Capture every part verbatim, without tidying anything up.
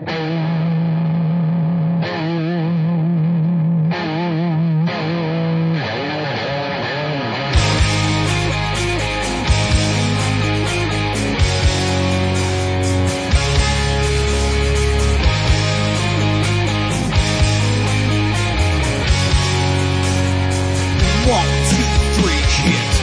One, two, three, hit.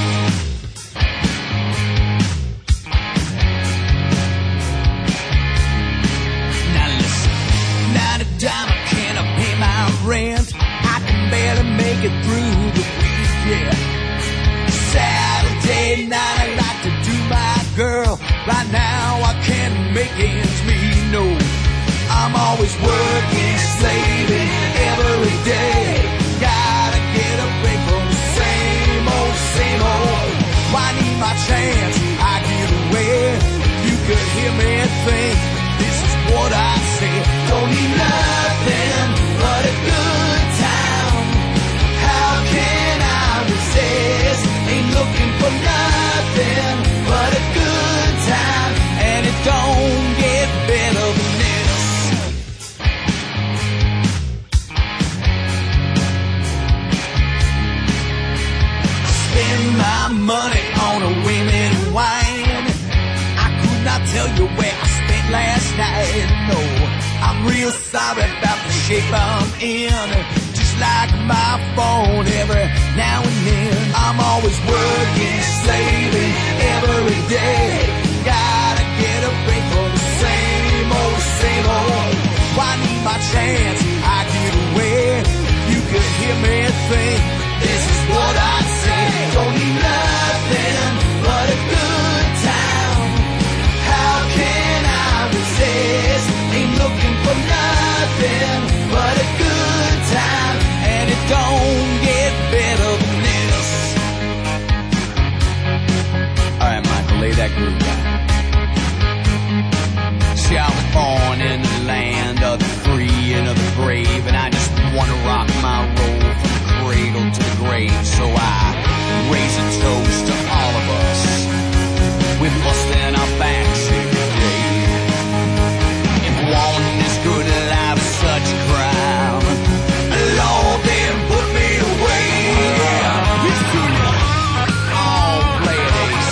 Now listen, not a dime can I pay my rent. I can barely make it through the week, yeah. Saturday night I like to do my girl. Right now I can't make ends meet, no. I'm always working, slaving every day. Gotta get a break from the same old, same old. Why need my chance? I get away. You could hear me think, this is what I say. Don't need nothing but a good time. How can I resist? Ain't looking for nothing but a good time. And it don't get better than this. Spend my money on a women and wine. I could not tell you where I spent last night, no. I'm real sorry about the shape I'm in. Just like my phone every now and then. I'm always working, slaving every day. Gotta get a break from the same old, same old. Why need my chance? I get away. You could hear me think, this is what I say. Don't need nothing but a good time. How can I resist? Ain't looking for nothing but a good time. And it don't get better than this. Alright, Michael, lay that groove down. See, I was born in the land of the free and of the brave, and I just wanna rock my roll from the cradle to the grave. So I raise a toast to all of us. We're busting our backs every day. If wanting this good life is such a crime, Lord, then put me away. It's too much. Oh, play it, Ace.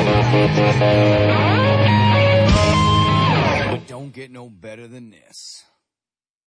It don't get no better than this.